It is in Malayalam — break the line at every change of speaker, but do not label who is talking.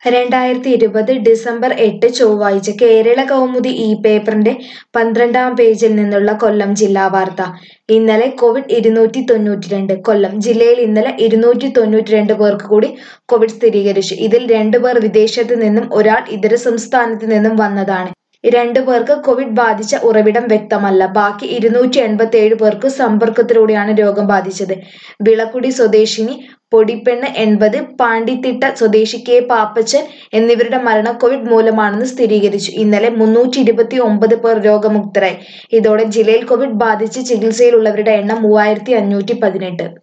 2020 ഡിസംബർ 8 ചൊവ്വാഴ്ച കേരള കൗമുദി ഈ പേപ്പറിന്റെ 12-ാം പേജിൽ നിന്നുള്ള കൊല്ലം ജില്ലാ വാർത്ത. ഇന്നലെ കോവിഡ് 292 കൊല്ലം ജില്ലയിൽ ഇന്നലെ 292 പേർക്ക് കൂടി കോവിഡ് സ്ഥിരീകരിച്ചു. ഇതിൽ 2 പേർ വിദേശത്ത് നിന്നും ഒരാൾ ഇതര സംസ്ഥാനത്ത് നിന്നും വന്നതാണ്. 2 പേർക്ക് കോവിഡ് ബാധിച്ച ഉറവിടം വ്യക്തമല്ല. ബാക്കി 287 പേർക്ക് സമ്പർക്കത്തിലൂടെയാണ് രോഗം ബാധിച്ചത്. വിളക്കുടി സ്വദേശിനി പൊടിപ്പെണ്ണ് 80, പാണ്ടിത്തിട്ട സ്വദേശി കെ പാപ്പച്ചൻ എന്നിവരുടെ മരണം കോവിഡ് മൂലമാണെന്ന് സ്ഥിരീകരിച്ചു. ഇന്നലെ 329 പേർ രോഗമുക്തരായി. ഇതോടെ ജില്ലയിൽ കോവിഡ് ബാധിച്ച് ചികിത്സയിലുള്ളവരുടെ എണ്ണം 3518.